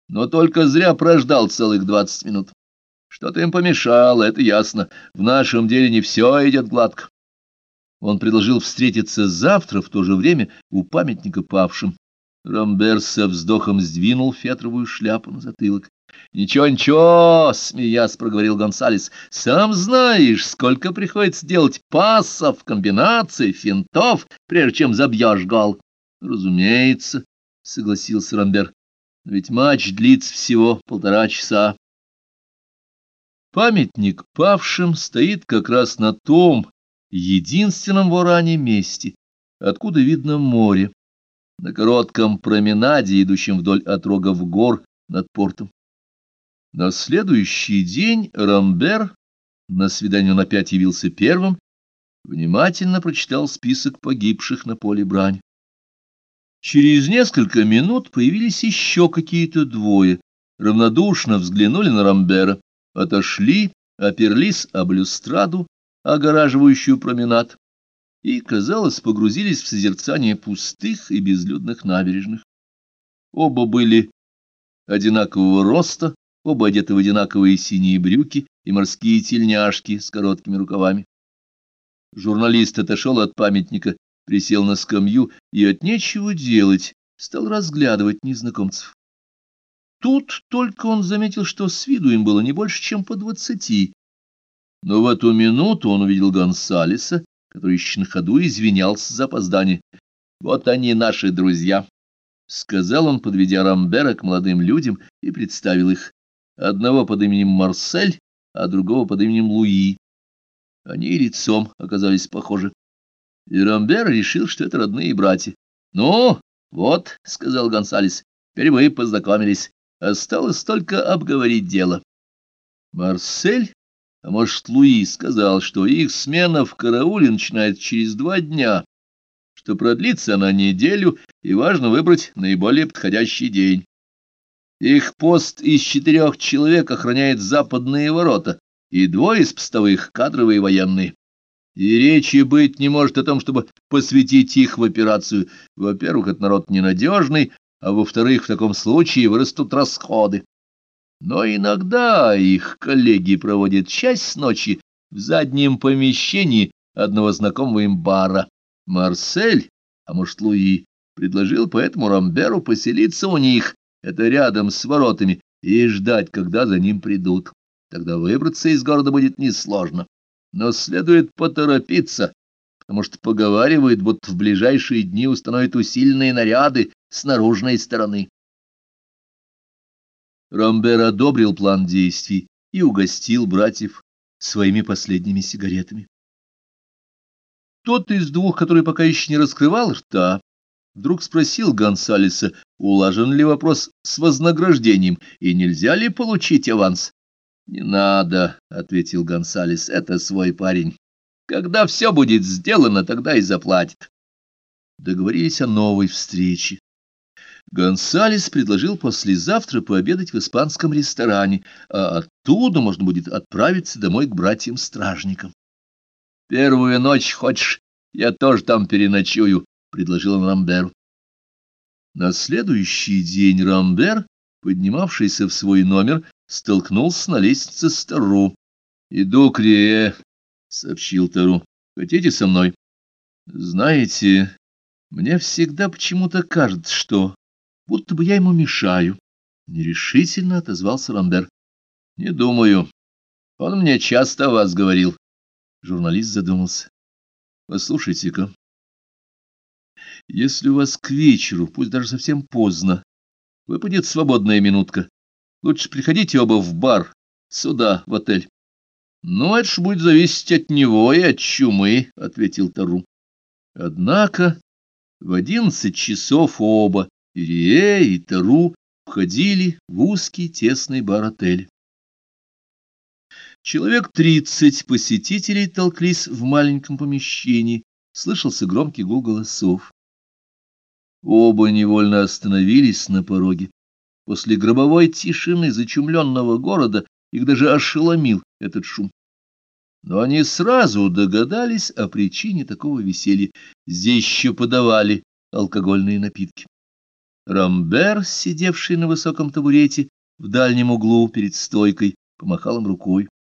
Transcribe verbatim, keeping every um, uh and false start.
но только зря прождал целых двадцать минут. Что-то им помешало, это ясно. В нашем деле не все идет гладко. Он предложил встретиться завтра в то же время у памятника павшим. Рамбер со вздохом сдвинул фетровую шляпу на затылок. — Ничего, ничего, — смеясь проговорил Гонсалес, — сам знаешь, сколько приходится делать пассов, комбинаций, финтов, прежде чем забьешь гол. — Разумеется, — согласился Рамбер, — ведь матч длится всего полтора часа. Памятник павшим стоит как раз на том единственном в Оране месте, откуда видно море, на коротком променаде, идущем вдоль отрогов гор над портом. На следующий день Рамбер, на свидание он опять явился первым, внимательно прочитал список погибших на поле брани. Через несколько минут появились еще какие-то двое, равнодушно взглянули на Рамбера, отошли, оперлись об люстраду, огораживающую променад, и, казалось, погрузились в созерцание пустых и безлюдных набережных. Оба были одинакового роста, оба одеты в одинаковые синие брюки и морские тельняшки с короткими рукавами. Журналист отошел от памятника, присел на скамью и от нечего делать стал разглядывать незнакомцев. Тут только он заметил, что с виду им было не больше, чем по двадцати. Но в эту минуту он увидел Гонсалеса, который еще на ходу извинялся за опоздание. — Вот они, наши друзья, — сказал он, подведя Рамбера к молодым людям, и представил их. Одного под именем Марсель, а другого под именем Луи. Они и лицом оказались похожи. И Рамбер решил, что это родные братья. — Ну, вот, — сказал Гонсалес, — теперь вы познакомились. Осталось только обговорить дело. Марсель, а может, Луи, сказал, что их смена в карауле начинается через два дня, что продлится она неделю, и важно выбрать наиболее подходящий день. Их пост из четырех человек охраняет западные ворота, и двое из постовых — кадровые военные. И речи быть не может о том, чтобы посвятить их в операцию. Во-первых, это народ ненадежный, а во-вторых, в таком случае вырастут расходы. Но иногда их коллеги проводят часть ночи в заднем помещении одного знакомого им бара. Марсель, а может Луи, предложил поэтому Рамберу поселиться у них, это рядом с воротами, и ждать, когда за ним придут. Тогда выбраться из города будет несложно. Но следует поторопиться, потому что поговаривают, будто в ближайшие дни установят усиленные наряды с наружной стороны. Рамбер одобрил план действий и угостил братьев своими последними сигаретами. Тот из двух, который пока еще не раскрывал рта, вдруг спросил Гонсалеса, улажен ли вопрос с вознаграждением и нельзя ли получить аванс. — Не надо, — ответил Гонсалес, — это свой парень. Когда все будет сделано, тогда и заплатит. Договорились о новой встрече. Гонсалес предложил послезавтра пообедать в испанском ресторане, а оттуда можно будет отправиться домой к братьям-стражникам. — Первую ночь хочешь, я тоже там переночую, — предложил он Рамберу. На следующий день Рамбер, поднимавшийся в свой номер, столкнулся на лестнице с Тару. — Иду к Рие, — сообщил Тару. — Хотите со мной? — Знаете, мне всегда почему-то кажется, что будто бы я ему мешаю. Нерешительно отозвался Рамбер. — Не думаю. Он мне часто о вас говорил. Журналист задумался. — Послушайте-ка, если у вас к вечеру, пусть даже совсем поздно, выпадет свободная минутка, лучше приходите оба в бар, сюда, в отель. — Ну, это ж будет зависеть от него и от чумы, — ответил Тару. Однако в одиннадцать часов оба, и Рие, и Тару, входили в узкий тесный бар отеля. Человек тридцать посетителей толклись в маленьком помещении, слышался громкий гул голосов. Оба невольно остановились на пороге. После гробовой тишины зачумленного города их даже ошеломил этот шум. Но они сразу догадались о причине такого веселья. Здесь еще подавали алкогольные напитки. Рамбер, сидевший на высоком табурете в дальнем углу перед стойкой, помахал им рукой.